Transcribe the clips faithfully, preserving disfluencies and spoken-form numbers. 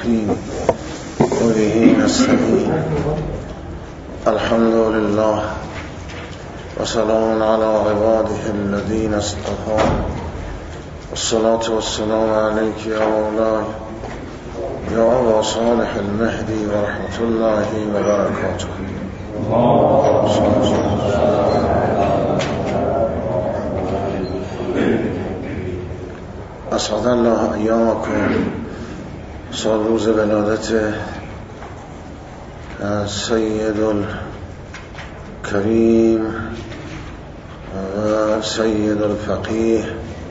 الرحيم وبه نستعين الحمد لله وسلام على عباده الذين اصطفى والصلاة والسلام عليك يا مولاي يا أبا صالح المهدي ورحمة الله وبركاته. اسعد الله ایامکم. سال روز ولادت سید الکریم و سید الفقیه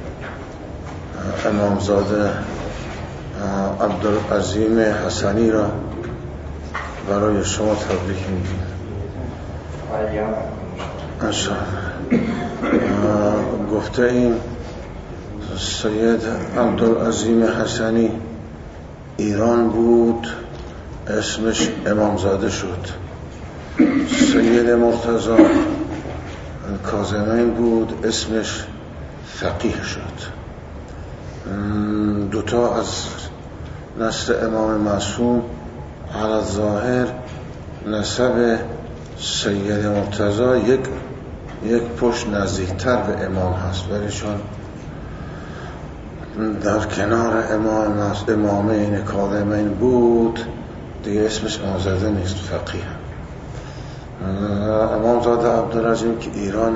امامزاده عبدالعظیم حسنی را برای شما تبریک میگیم. گفته این سید عبدالعظیم حسنی ایران بود، اسمش امامزاده شد. سید مرتضی کاظمین بود، اسمش فقیه شد. دوتا از نسل امام معصوم علی الظاهر نسب سید مرتضی یک یک پشت نزدیکتر به امام هست، ولی چون در کنار امام امامین کاظمین بود دیگه اسمش امامزاده نیست، فقیه. امامزاده عبدالعظیم که ایران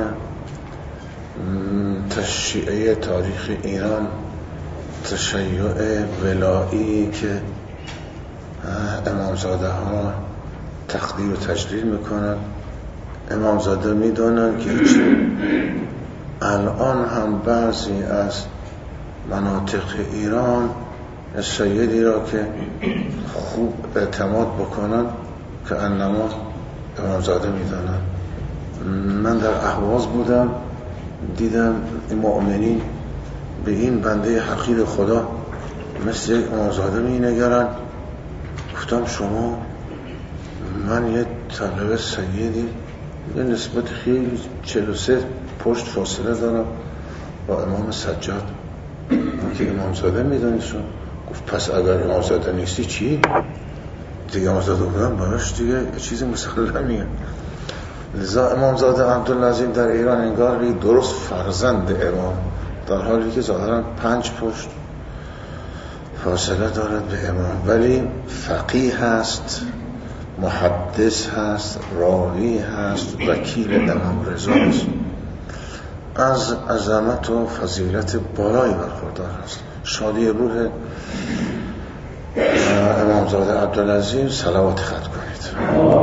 تشییع تاریخ ایران، تشیع ولایی که امامزاده ها تقدیر و تجلیل میکنن، امامزاده میدونن که الان هم بعضی از مناطق ایران سیدی را که خوب اعتماد بکنن که انما امامزاده میدانن. من در اهواز بودم، دیدم این مؤمنین به این بنده حقیر خدا مثل یک امامزاده می نگرن. گفتم شما، من یه طلبه سیدی یه نسبت خیلی چهل و سه پشت فاصله دارم با امام سجاد، من که امامزاده میدانیشون. گفت پس اگر امامزاده نیستی چی؟ دیگه امامزاده بودم براش دیگه یه چیزی مسلمیه. لذا امامزاده عبدالعظیم در ایران انگار درست فرزند امام، در حالی که ظاهرا پنج پشت فاصله دارد به امام، ولی فقیه هست، محدث هست، راوی هست، وکیل امام رضا است، از عظمت و فضیلت بالایی برخوردار است. شادی روح امامزاده عبدالعظیم صلوات ختم کنید.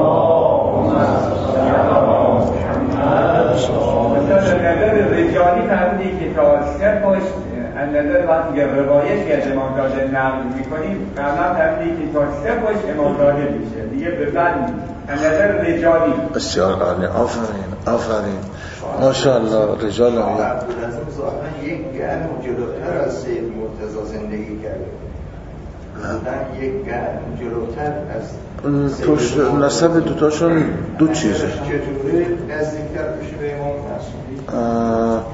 نظر رجالی فهمیدی که تا سه پشت از نظر وقتی که روایت که از امامزاده نقل میکنیم قبلا فهمیدی که تا سه پشت امامزاده میشه دیگه به بعد از نظر رجالی. بسیار عالی، آفرین آفرین، ماشاءالله. رجال هم عبدالعظیم ظاهرا یک گرم جلوتر از سید مرتضی زندگی کرده، بودن یک گرم جلوتر از پشت نسب دوتاشون دو چیزه. چطوری نزدیکتر بشه به امام معصوم؟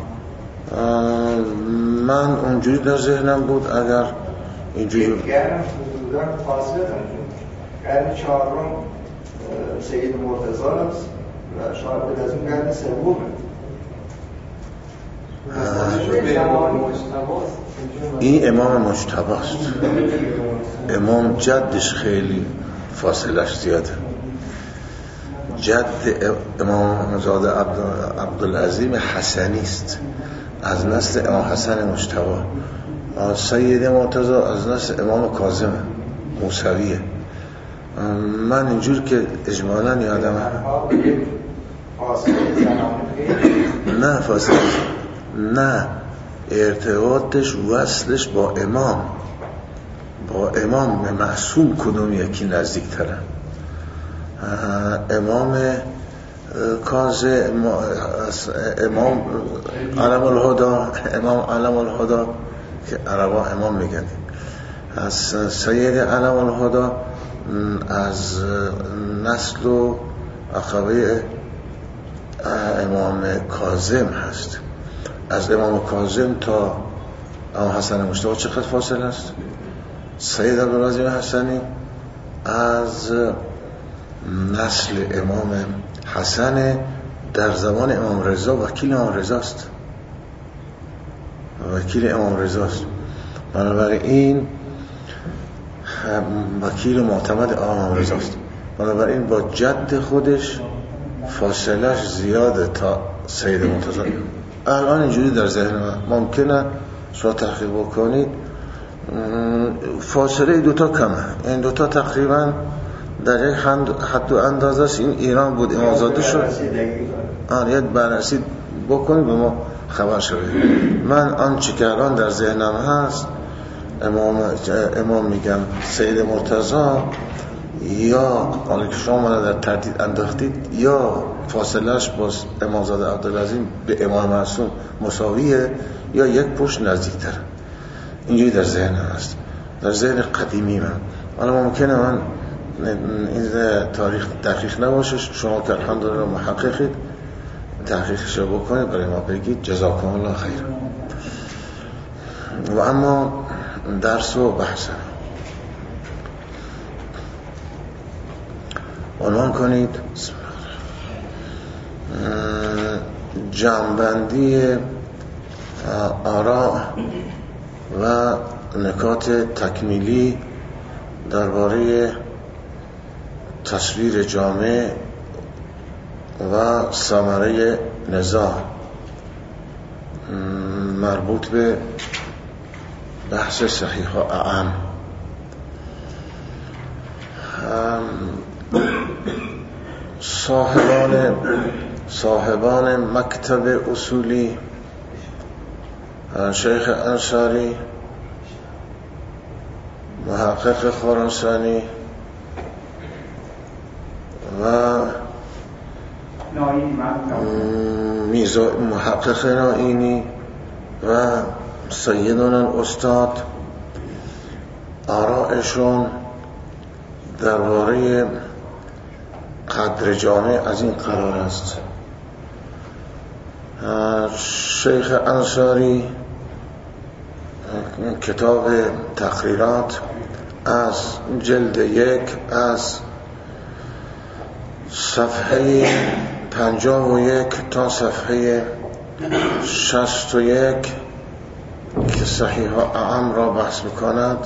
من اونجوری در ذهنم بود اگر اینجوری یک گرم حدوداً فاصله دارم. گرم چهارم سید مرتضی است و شاید به از اون گرم سومه. این امام مجتبی است. امام جدش خیلی فاصلش زیاده. جد امام زاده عبدالعظیم حسنی است، از نسل امام حسن مجتبی. سید مرتضی از نسل امام کاظم موسویه. من اینجور که اجمالا یادمه نه فاصله نه ارتباطش وصلش با امام با امام معصوم کدوم یکی نزدیک تره؟ امام کاظم، امام علم الهدا، امام علم الهدا که عربا امام میگن، از سید علم الهدا از نسل و عقبه امام کاظم هست. از امام کاظم تا امام حسن مجتبی چقدر فاصله است؟ سید عبدالعظیم حسنی از نسل امام حسن، در زمان امام رضا وکیل امام رضاست وکیل امام رضاست بنابراین وکیل معتمد امام رضاست، بنابراین با جد خودش فاصلش زیاده تا سید مرتضی. الان اینجوری در ذهن من ممکنه شما تحقیق بکنید فاصله دوتا کمه، این دوتا تقریبا در یک حد و اندازه است. این ایران بود امامزاده شد، آن یک بررسی بکنید به ما خبر شده. من آنچه که الان در ذهنم هست امام, امام میگم سید مرتضی یا حالا که شما من در تردید انداختید یا فاصلهش با امامزاده عبدالعظیم به امام معصوم مساویه یا یک پشت نزدیکتر. اینجوری در ذهن هست، در ذهن قدیمی من. حالا ممکنه من این تاریخ دقیق نباشه، شما که الحمدلله محققید تحقیقش رو بکنید برای ما بگید، جزاکم الله خیر. و اما درس و بحث عنوان کنید جمع‌بندی آراء و نکات تکمیلی درباره تصویر جامع و ثمره نزاع مربوط به بحث صحیح و اعم. صاحبان صاحبان مکتب اصولی شیخ انصاری، محقق خراسانی و میزا محقق نائینی و سیدان استاد آرائشون درباره قدر جامع از این قرار است. شیخ انصاری کتاب تقریرات از جلد یک از صفحه پنجاه و یک تا صفحه شصت و یک که صحیح و اعم را بحث میکند،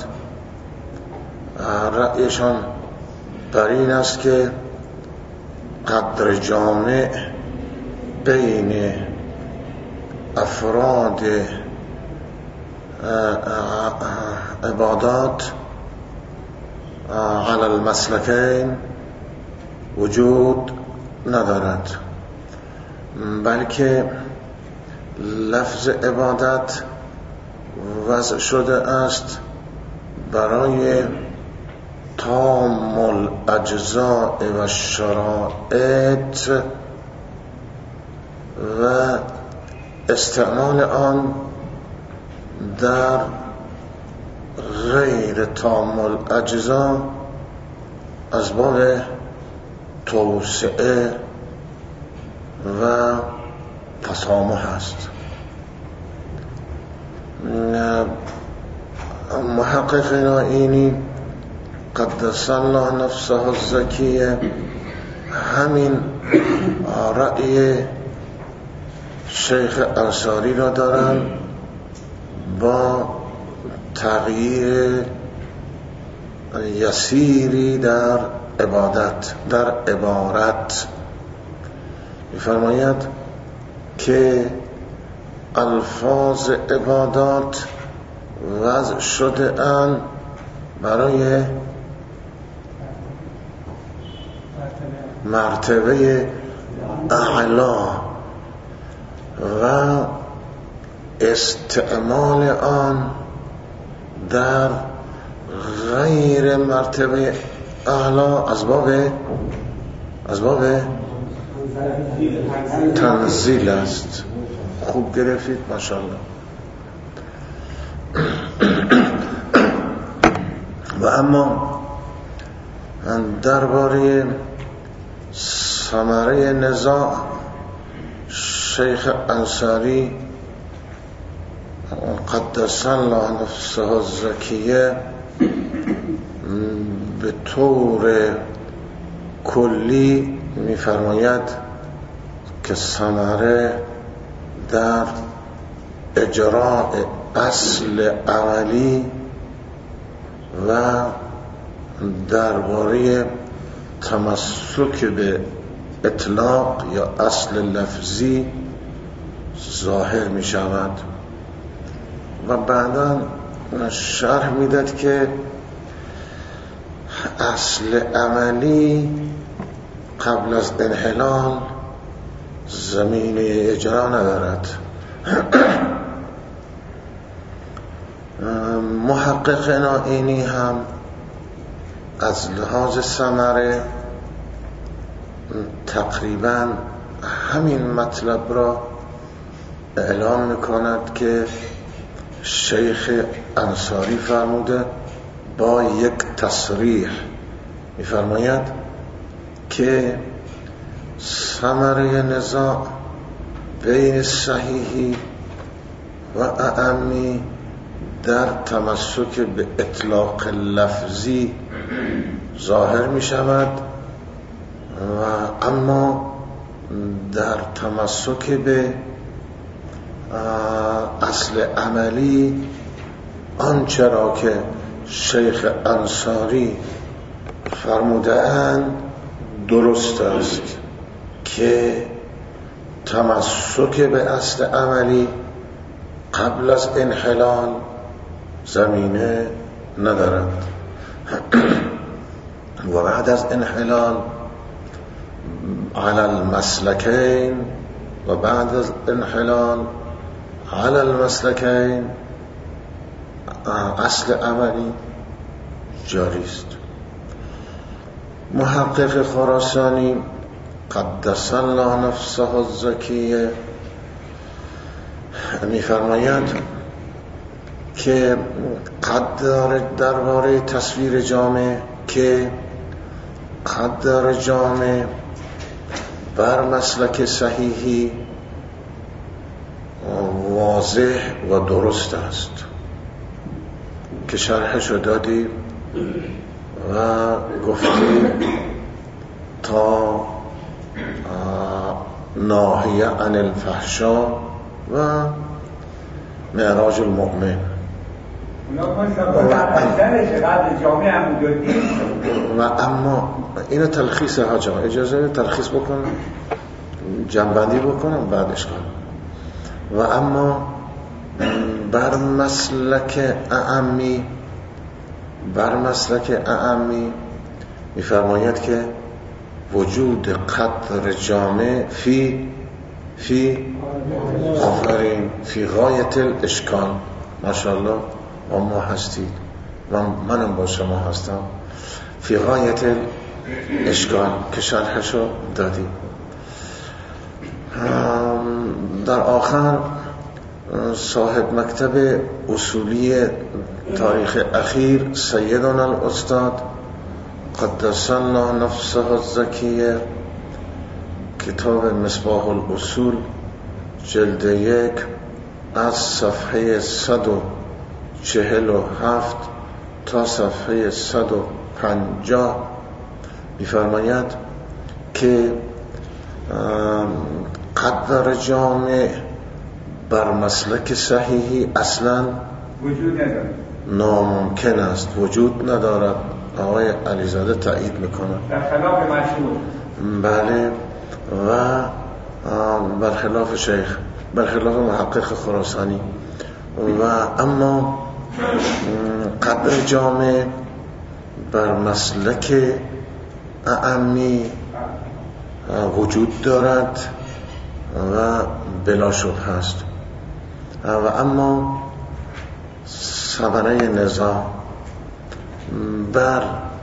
رأیشان بر این است که قدر جامع بین افراد عبادات علی المسلکین وجود ندارد، بلکه لفظ عبادت وضع شده است برای تام الاجزاء و شرائط و استعمال آن در غیر تام الاجزاء از باب توسعه و تسامح است. محقق نائینی قدس الله نفسه الزکیه همین رأی شیخ انصاری را دارن با تغییر یسیری در عبادت در عبارت. می‌فرماید که الفاظ عبادات وضع شده اند برای مرتبه اعلا و استعمال آن در غیر مرتبه اعلا از باب از باب تنزیل است. خوب گرفتید ماشاءالله. و اما درباره ثمره نزاع شیخ انصاری قدس الله نفسه الزکیه به طور کلی می‌فرماید که ثمره در اجراء اصل عملی و درباره تمسک به اطلاق یا اصل لفظی ظاهر می شود و بعدا شرح میداد که اصل عملی قبل از انحلال زمینه اجرا ندارد. محقق نائینی هم از لحاظ ثمره تقریبا همین مطلب را اعلام میکند که شیخ انصاری فرموده با یک تصریح میفرماید که ثمره نزاع بین صحیحی و اعمی در تمسک به اطلاق لفظی ظاهر می شود و اما در تمسک به اصل عملی آنچه را که شیخ انصاری فرموده اند درست است که تمسک به اصل عملی قبل از انحلال زمینه ندارد و بعد از انحلال علی المسلکین و بعد از انحلال علی المسلکین اصل عملی جاری است. محقق خراسانی قدس الله نفسه الزکیه می‌فرماید که قد دارد درباره تصویر جامع که قد دارد جامع بر مسلک صحیحی واضح و درست است که شرحش رو دادیم و گفتیم تا ناهیه عن الفحشا و معراج المؤمن و اما اینو تلخیص ها جا اجازه تلخیص بکنم جنبندی بکنم بعدش کنم و اما بر مسلک اعمی بر مسلک اعمی میفرماید که وجود قدر جامع فی فی آفرین فی غایت الاشکال ماشاءالله و ما هستید و منم با شما هستم فی غایت الاشکال که شرحشو دادیم. در آخر صاحب مکتب اصولی تاریخ اخیر سیدنا الاستاد قدس الله نفسه الزکیه کتاب مصباح الاصول جلد یک از صفحه صد و چهل و هفت تا صفحه صد و پنجاه می‌فرماید که قدر جامع بر مسلک صحیحی اصلا وجود ندارد، ناممکن است، وجود ندارد. آقای علیزاده تایید میکنه در خلاف مشهور. بله و برخلاف شیخ برخلاف محقق خراسانی و اما قدر جامع بر مسلک اعمی وجود دارد و بلا شبه است و اما ثمره نزاع بر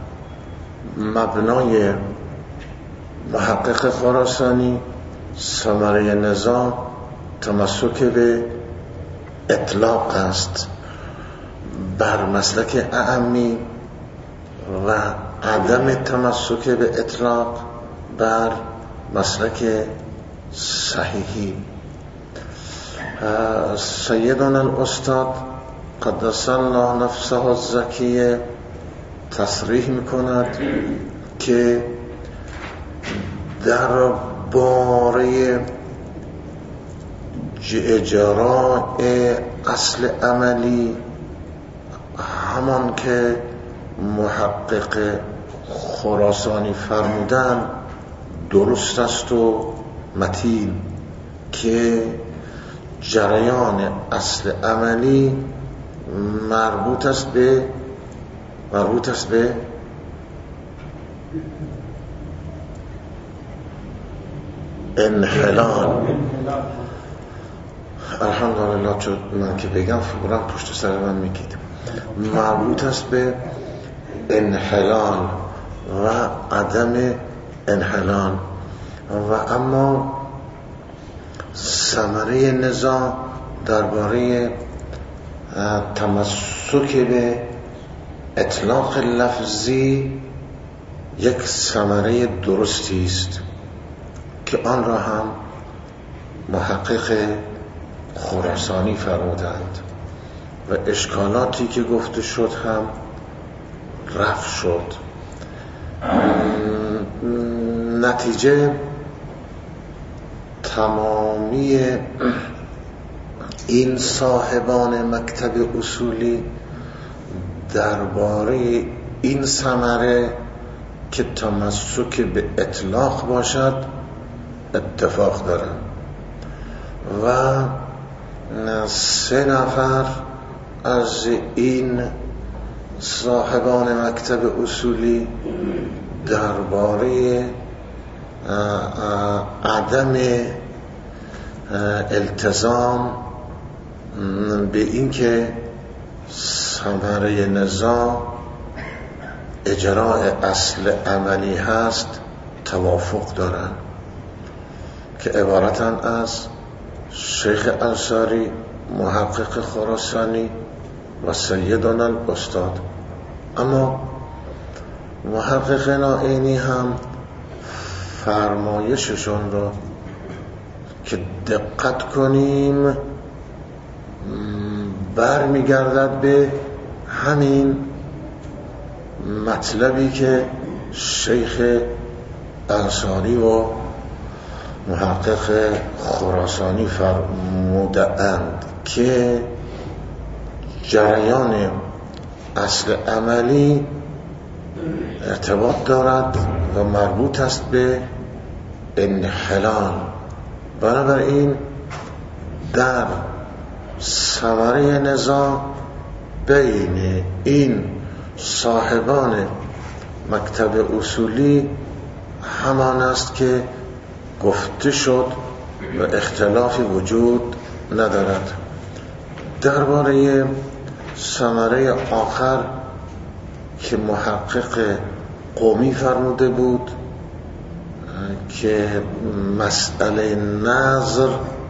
مبنای محقق خراسانی ثمره نزاع تمسک به اطلاق است، بر مسلک اعمی و عدم تمسک به اطلاق بر مسلک صحیحی. سیدنا الاستاد قدس الله نفسه الزکیه تصریح میکند که در باره اجراء اصل عملی همان که محقق خراسانی فرمودن درست است و متین که جریان اصل عملی مربوط است به مربوط است به انحلال. الحمدلله، چون من که بگم فوراً پشت سر من میگید مربوط است به انحلال و عدم انحلال. و اما ثمره نزاع درباره تمسک به اطلاق لفظی یک ثمره درستی است که آن را هم محقق خراسانی فرمودند و اشکالاتی که گفته شد هم رفع شد. نتیجه تمامی این صاحبان مکتب اصولی درباره این ثمره که تمسک به اطلاق باشد اتفاق دارند و سه نفر از این صاحبان مکتب اصولی درباره عدم التزام به این که ثمره نزاع اجراء اصل عملی هست توافق دارند که عبارتن از شیخ انصاری محقق خراسانی و سیدنا الاستاد. اما محقق نائینی هم فرمایششون را که دقت کنیم برمیگردد به همین مطلبی که شیخ انصاری و محقق خراسانی فرمودند که جریان اصل عملی ارتباط دارد و مربوط است به انحلال. بنابراین در ثمره نزاع بین این صاحبان مکتب اصولی همان است که گفته شد و اختلافی وجود ندارد. درباره ثمره آخر که محقق قومی فرموده بود که مسئله نظر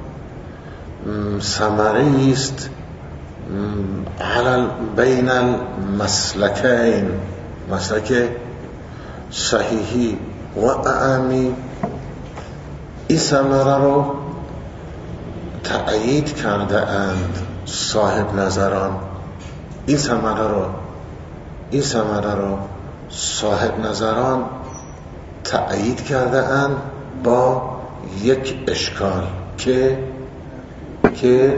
ثمره است علل بین المسلکین، مسلک صحیحی و اعمی، این ثمره رو تأیید کرده اند صاحب نظران. این ثمره رو این ثمره رو صاحب نظران تأیید کرده اند با یک اشکال که که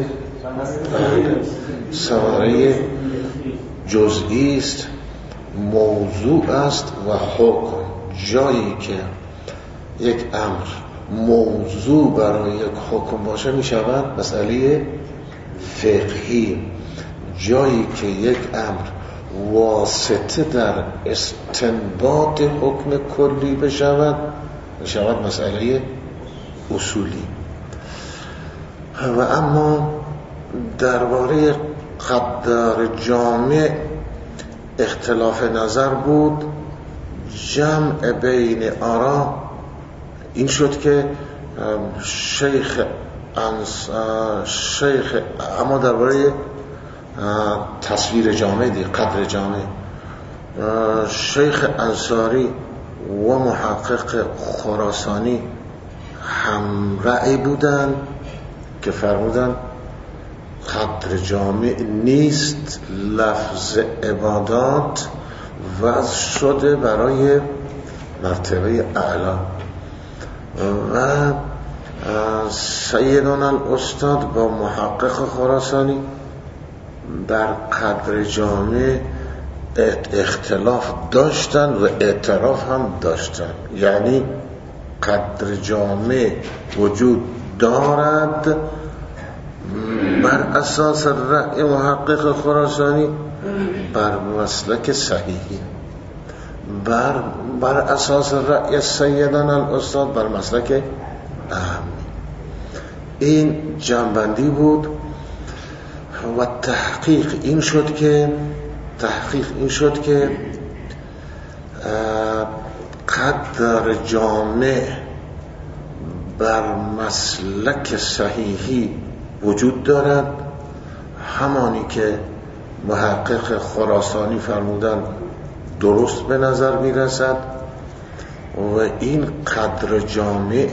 ثمره جزئی است، موضوع است و حکم. جایی که یک امر موضوع برای یک حکم باشه می شود مسئله فقهی. جایی که یک امر واسطه در استنباط حکم کلی بشود می شود مسئله اصولی. و اما درباره قدر جامع اختلاف نظر بود. جمع بین آرا این شد که شیخ انس شیخ اما درباره تصویر جامع دی قدر جامع شیخ انصاری و محقق خراسانی هم رأی بودن که فرمودن قدر جامع نیست لفظ عبادات وضع شده برای مرتبه اعلا. و سیدنا الاستاد با محقق خراسانی در قدر جامع اختلاف داشتن و اعتراف هم داشتن، یعنی قدر جامع وجود دارد بر اساس رأی محقق خراسانی بر مسلک صحیحی، بر, بر اساس رأی سیدنا الاستاد بر مسلک اهمی. این جنبندی بود و تحقیق این شد که تحقیق این شد که قدر جامع بر مسلک صحیحی وجود دارد، همانی که محقق خراسانی فرمودن درست به نظر می رسد. و این قدر جامع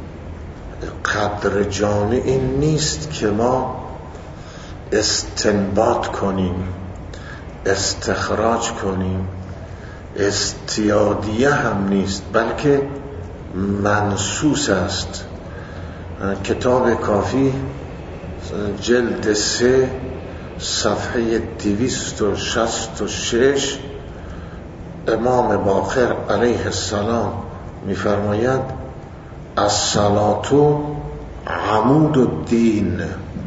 قدر جامع این نیست که ما استنباط کنیم، استخراج کنیم، استیادیه هم نیست، بلکه منصوص است. کتاب کافی جلد سه صفحه دویست و شصت و شش امام باقر علیه السلام می‌فرماید الصلاة عمود الدین.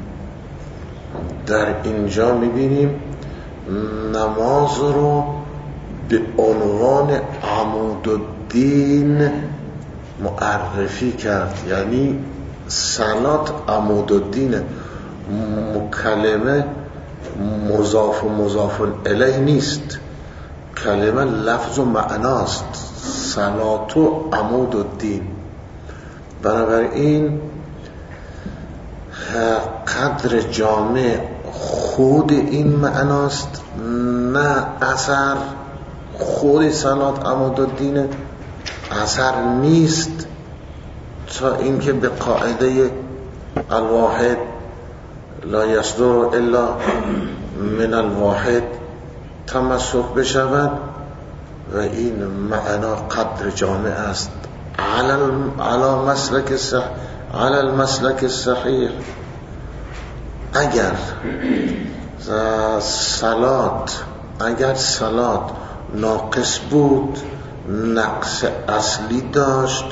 در اینجا می‌بینیم نماز رو به عنوان عمود الدین معرفی کرد، یعنی صلات عمود الدین. کلمه مضاف و مضاف الیه نیست، کلمه لفظ و معناست. صلات و عمود الدین. بنابراین قدر جامع خود این معناست، نه اثر. خود صلات عمود الدین اثر نیست، تا اینکه به قاعده الواحد لا یصدر الا من الواحد تمسک بشود و این معنا قدر جامع است. علی مسلک صح علی المسلک صحیح. اگر صلات اگر صلات ناقص بود، نقص اصلی داشت،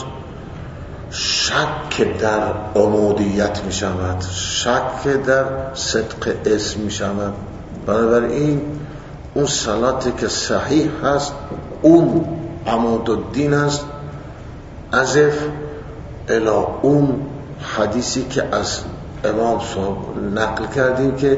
شک در عمودیت می شود، شک در صدق اسم می شود. بنابراین اون صلاتی که صحیح هست اون عمود الدین است، عزف الی اون حدیثی که از امام صاحب نقل کردیم که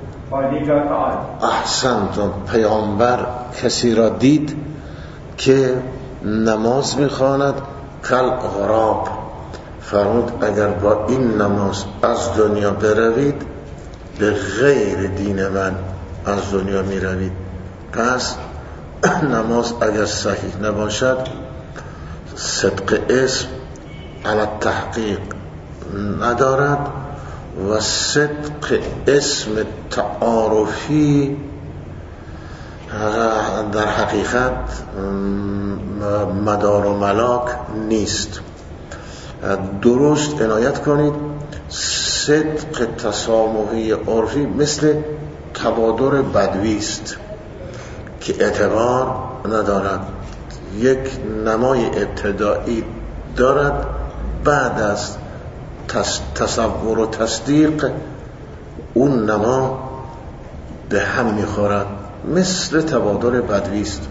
احسنتم، پیامبر کسی را دید که نماز میخواند کل غراب، فرمود اگر با این نماز از دنیا بروید به غیر دین من از دنیا میروید. پس نماز اگر صحیح نباشد صدق اسم علی تحقیق ندارد و صدق اسم تعارفی در حقیقت مدار و ملاک نیست. درست عنایت کنید، صدق تسامحی عرفی مثل تبادر بدوی است که اعتبار ندارد، یک نمای ابتدایی دارد، بعد از تصور و تصدیق اون نما به هم میخورد، مثل تبادر بدوی است.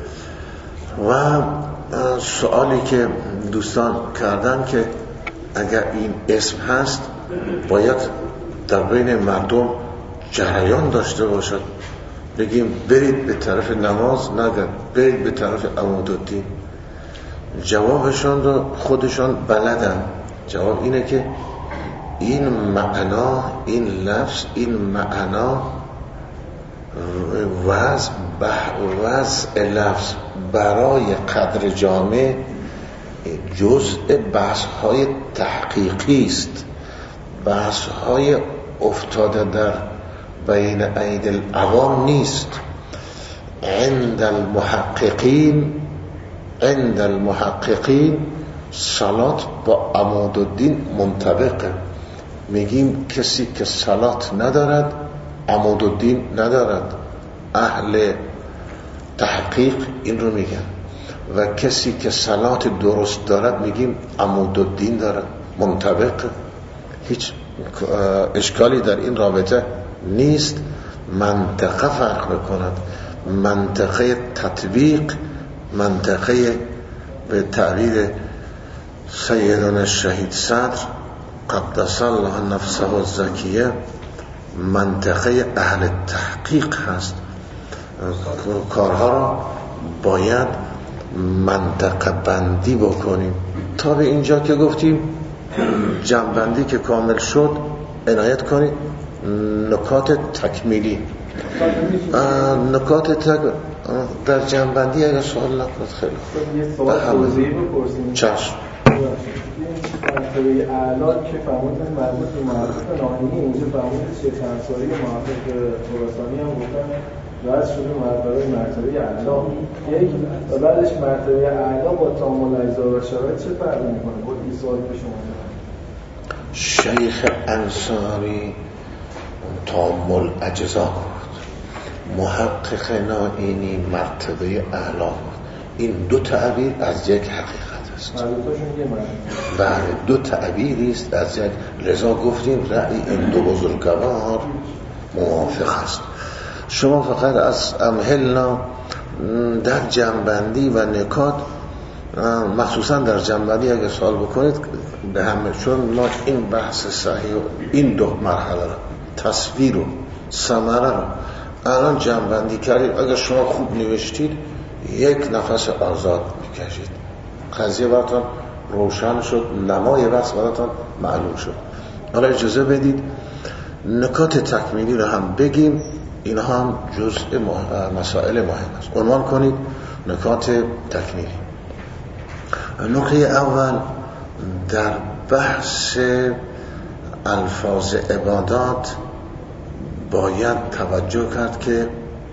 و سوالی که دوستان کردن که اگر این اسم هست باید در بین مردم جریان داشته باشد، بگیم برید به طرف نماز، نگه برید به طرف عمود الدین. جوابشان رو خودشان بلدن. جواب اینه که این معنا، این لفظ، این معنا وضع وضع لفظ برای قدر جامع جزء بحث های تحقیقی است، بحث های افتاده در بین اید العوام نیست. عند المحققین عند المحققین صلات با عمودالدین منطبقه. میگیم کسی که صلات ندارد عمودالدین ندارد، اهل تحقیق این رو میگن، و کسی که صلات درست دارد میگیم عمودالدین دارد، منطبقه. هیچ اشکالی در این رابطه نیست. منطقه فرق بکند، منطقه تطبیق، منطقه به تعبیر سیدنا شهید صدر قدس الله نفسه الزکیه منطقه اهل تحقیق هست. کارها را باید منطقه بندی بکنیم. تا به اینجا که گفتیم جمع‌بندی که کامل شد، عنایت کنید نکات تکمیلی. نکات تک در جمع‌بندی اگر سوال نکنید خیلی خوب. یه سوال توضیحی بپرسیم. چشم. مرتبه اعلا که فرمودن مربوط به محقق ناهینی، اینجا فرمودن شیخ انصاری محقق خراسانی هم گفتن واسه شده مرتبه مرتبه اعلا یک و بعدش مرتبه اعلا با تمام الاجزا و شرایط چه فرقی میکنه؟ با این سوال به شما دارم. شیخ انصاری تمام الاجزا بود، محقق ناهینی مرتبه اعلا بود. این دو تعبیر از یک حقیقت است. بله، دو تعبیری است از یک. لذا گفتیم رأی این دو بزرگوار موافق است. شما فقط از امهلنا در جمع‌بندی و نکات، مخصوصا در جمع‌بندی اگه سوال بکنید به همه، چون ما این بحث صحیح و این دو مرحله را تصویر و ثمره را الان جمع‌بندی کردید. اگر شما خوب نوشتید یک نفس آزاد میکشید، قضیه براتون روشن شد، نمای بحث براتون معلوم شد. حالا اجازه بدید نکات تکمیلی رو هم بگیم، اینها هم جزء مسائل مهم است. عنوان کنید نکات تکمیلی. نکته اول در بحث الفاظ عبادات باید توجه کرد که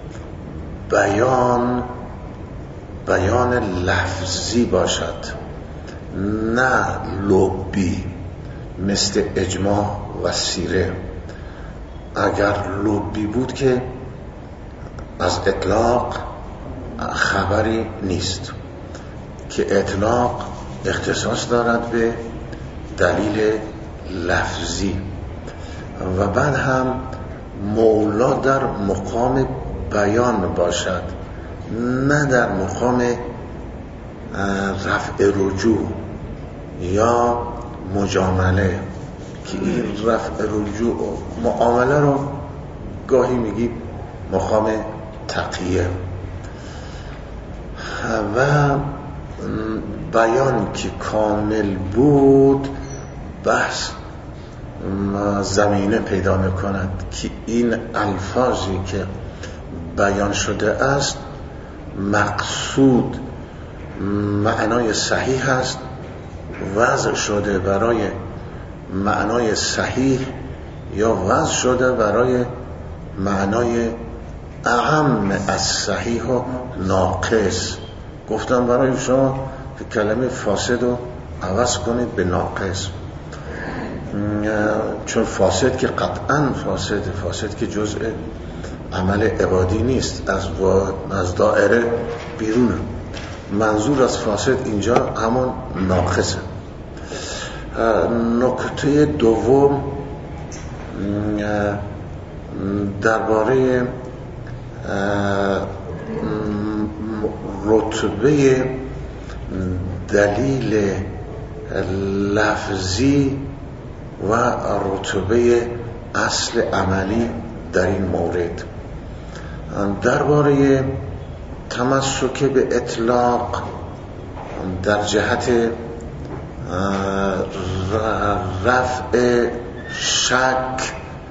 بیان بیان لفظی باشد، نه لبی مثل اجماع و سیره. اگر لبی بود که از اطلاق خبری نیست، که اطلاق اختصاص دارد به دلیل لفظی. و بعد هم مولا در مقام بیان باشد، نه در مقام رفع رجوع یا مجامله، که این رفع رجوع معامله رو گاهی میگی مقام تقیه. و بیان که کامل بود بحث زمینه پیدا میکند که این الفاظی که بیان شده است مقصود معنای صحیح است، وضع شده برای معنای صحیح یا وضع شده برای معنای اعم از صحیح و ناقص. گفتم برای شما که کلمه فاسد رو عوض کنید به ناقص، چون فاسد که قطعا فاسد فاسد که جزء عمل عبادی نیست، از از دائره بیرونه. منظور از فاسد اینجا همون ناقصه. نکته دوم درباره رتبه دلیل لفظی و رتبه اصل عملی در این مورد. درباره تمسک به اطلاق در جهت رفع شک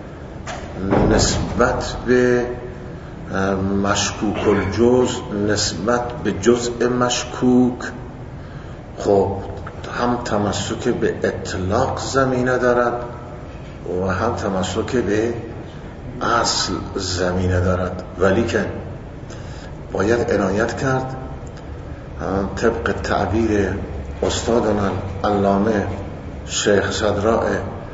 نسبت به مشکوک الجزء، نسبت به جزء مشکوک، خب هم تمسک به اطلاق زمینه دارد و هم تمسک به اصل زمینه دارد، ولی که باید عنایت کرد طبق تعبیر استادنا علامه شیخ صدراء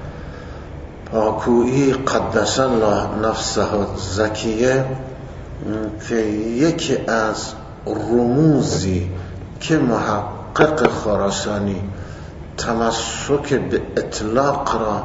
پاکویی قدس الله نفسه زکیه که یکی از رموزی که محقق خراسانی تمسک به اطلاق را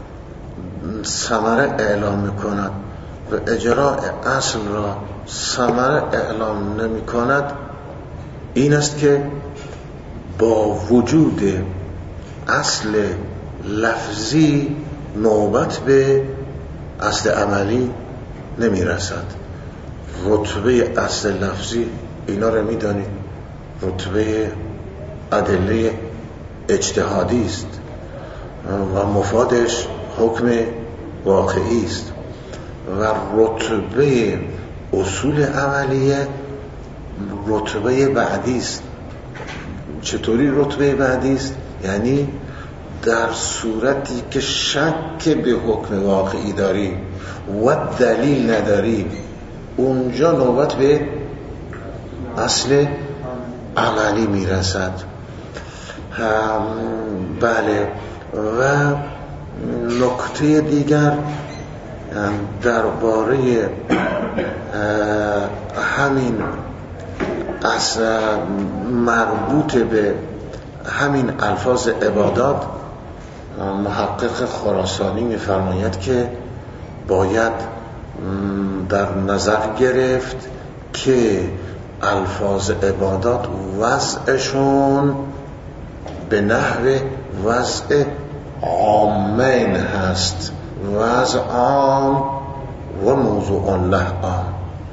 ثمره اعلام می‌کند و اجراء اصل را ثمره اعلام نمی‌کند این است که با وجود اصل لفظی نوبت به اصل عملی نمی‌رسد. رتبه اصل لفظی اینا رو می‌دانید رتبه ادله اجتهادی است و مفادش حکم واقعی است و رتبه اصول عملیه رتبه بعدی است. چطوری رتبه بعدی است؟ یعنی در صورتی که شک به حکم واقعی داری و دلیل نداری اونجا نوبت به اصل عملی میرسد. بله و نکته دیگر درباره همین از مربوط به همین الفاظ عبادات محقق خراسانی می‌فرماید که باید در نظر گرفت که الفاظ عبادات وضعشون به نحو وضع عامین هست، وضع عام و موضوع له عام.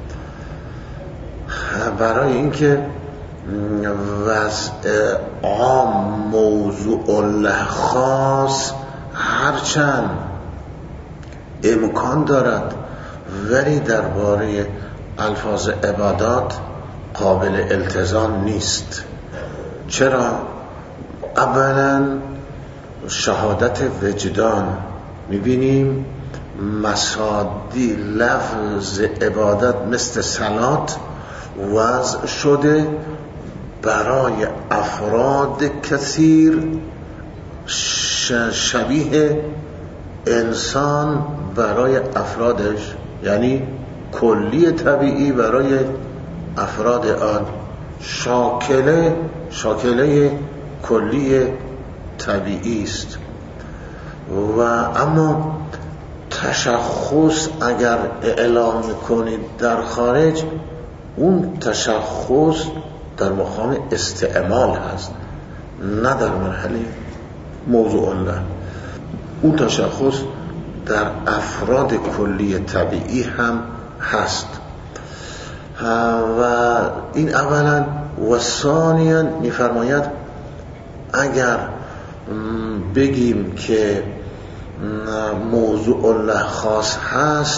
برای اینکه وضع عام موضوع له خاص هرچند امکان دارد ولی درباره الفاظ عبادات قابل التزام نیست. چرا؟ اولا شهادت وجدان میبینیم مصادی لفظ عبادت مثل صلات وضع شده برای افراد کثیر شبیه انسان برای افرادش، یعنی کلی طبیعی برای افراد آن، شاکله شاکله کلی طبیعی است. و اما تشخص اگر اعلام کنید در خارج اون تشخص در مقام استعمال هست نه در مرحله موضوع الله. اون تشخص در افراد کلی طبیعی هم هست و این اولا. و ثانیاً میفرماید اگر بگیم که موضوع الله خاص هست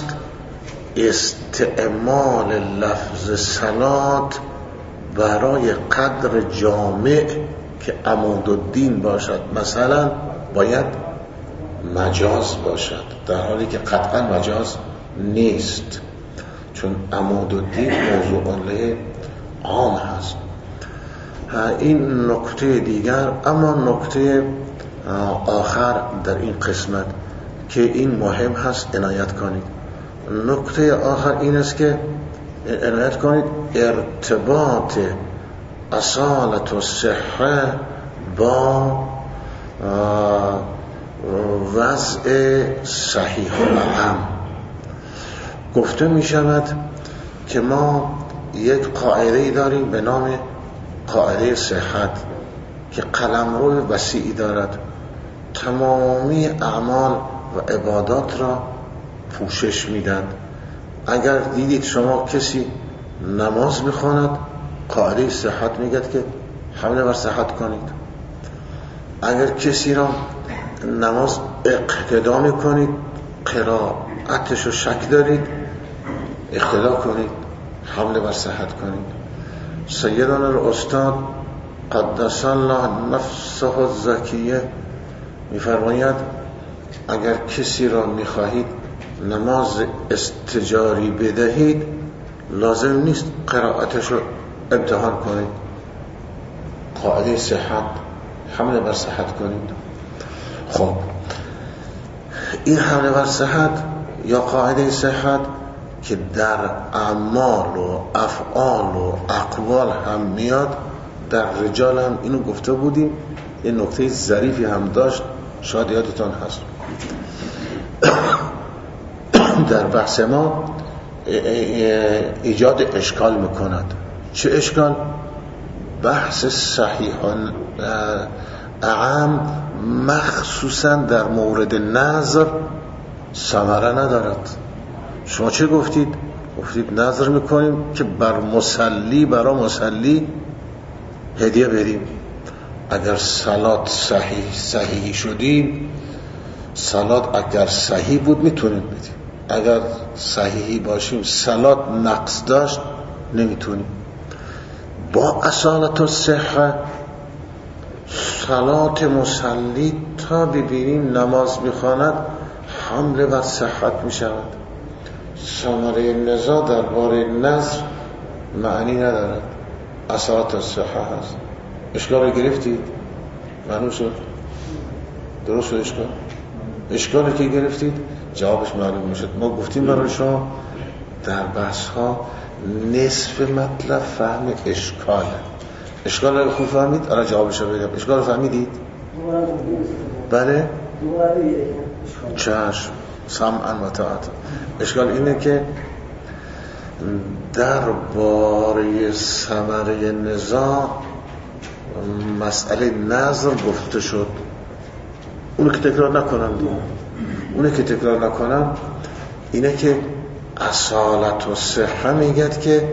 استعمال لفظ صلات برای قدر جامع که عمودالدین باشد مثلا باید مجاز باشد، در حالی که قطعا مجاز نیست چون عمودالدین موضوع الله عام هست. این نکته دیگر. اما نکته آخر در این قسمت که این مهم هست عنایت کنید. نکته آخر این است که عنایت کنید ارتباط اصالت و صحه با وضع صحیح العام. گفته می شود که ما یک قاعده داریم به نام قاعده صحت که قلمرو وسیعی دارد، تمامی اعمال و عبادات را پوشش میدن. اگر دیدید شما کسی نماز میخواند قاعده صحت میگد که حمله بر صحت کنید. اگر کسی را نماز اقتدا میکنید قرائتش رو شک دارید اقتدا کنید حمله بر صحت کنید. سیدنا الاستاد قدس الله نفسه الزکیه میفرماید اگر کسی را میخواهید نماز استجاری بدهید لازم نیست قرائتش رو امتحان کنید، قاعده صحت حمله بر صحت کنید. خب این حمله بر صحت یا قاعده صحت که در اعمال و افعال و اقوال هم میاد، در رجال هم اینو گفته بودیم، یه نکته ظریفی هم داشت، شاید یادتان هست در بحث ما ایجاد اشکال میکند. چه اشکال؟ بحث صحیحان اعم مخصوصا در مورد نظر ثمره ندارد. شما چه گفتید؟ گفتید نظر میکنیم که بر مسلی برای مسلی هدیه بریم. اگر صلات صحیح صحیحی شدیم، صلات اگر صحیح بود میتونیم بدیم، اگر صحیحی باشیم صلات نقص داشت نمیتونیم. با اصالت و صحه صلات مسلی تا ببینیم نماز میخواند حمله بر صحت میشود. ثمره نزاع درباره نظر معنی ندارد، اصالت و صحه هست. اشکال رو گرفتید؟ معلوم شد؟ درست شد اشکال؟ اشکالی که گرفتید جوابش معلوم میشد. ما گفتیم برای شما در بحث ها نصف مطلب فهم اشکاله. اشکال رو خوب فهمید؟ الان جوابش رو بگم. اشکال رو فهمیدید؟ بله؟ چشم سمعا و طاعتا. اشکال اینه که در باره ثمره نزاع مسئله نظر گفته شد. اونو که تکرار نکنم دیگه. اونو که تکرار نکنم اینه که اصالت و صحه میگد که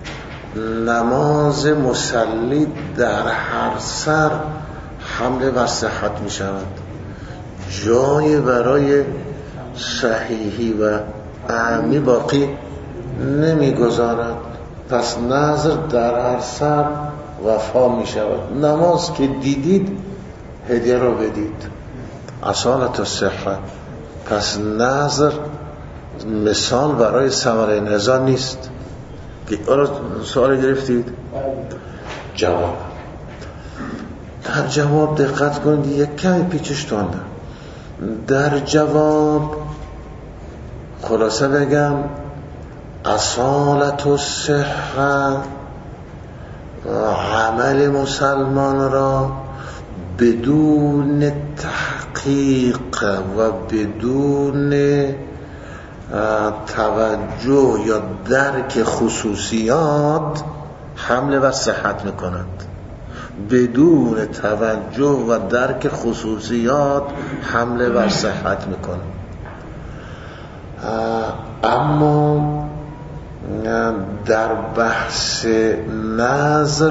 نماز مسلی در هر سر حمله بر صحت می شود، جای برای صحیحی و اعمی باقی نمی گذارد. پس نظر در هر سر وفا می شود. نماز که دیدید هدیه رو بدید، اصالت و صحت. پس نظر مثال برای ثمره نزاع نیست. سوال گرفتید؟ جواب در جواب دقت کنید، یک کمی پیچش تونده. در جواب خلاصه بگم اصالت و صحت عمل مسلمان را بدون تحقیق و بدون توجه یا درک خصوصیات حمله و صحت میکنند. بدون توجه و درک خصوصیات حمله و صحت میکنند. اما در بحث نظر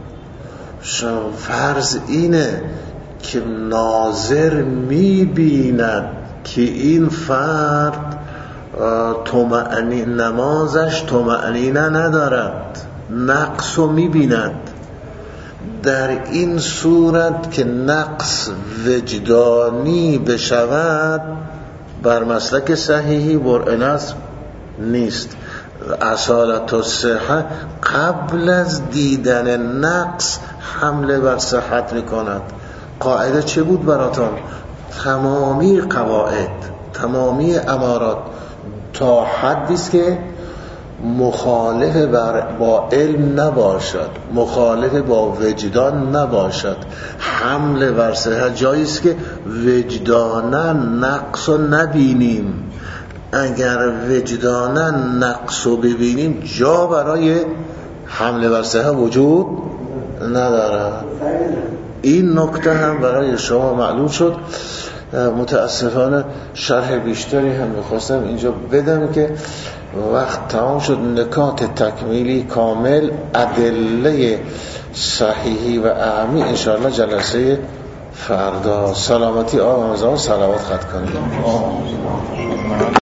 فرض اینه که ناظر میبیند که این فرد طمأنینه نمازش طمأنینه ندارد، نقص رو میبیند. در این صورت که نقص وجدانی بشود بر مسلک صحیحی برء نظر نیست. اصالت و صحه قبل از دیدن نقص حمله بر صحت میکند. قاعده چه بود براتون؟ تمامی قواعد، تمامی امارات تا حدی است که مخالف با علم نباشد، مخالف با وجدان نباشد. حمله بر صحت جایی است که وجدانا نقص رو نبینیم. اگر وجدانا نقص رو ببینیم جا برای حمله بر صحت وجود ندارد. این نکته هم برای شما معلوم شد. متاسفانه شرح بیشتری هم میخواستم اینجا بدم که وقت تمام شد. نکات تکمیلی کامل ادله صحیحی و اعمی انشاءالله جلسه فردا. سلامتی آقا رمضان صلوات خط کنید.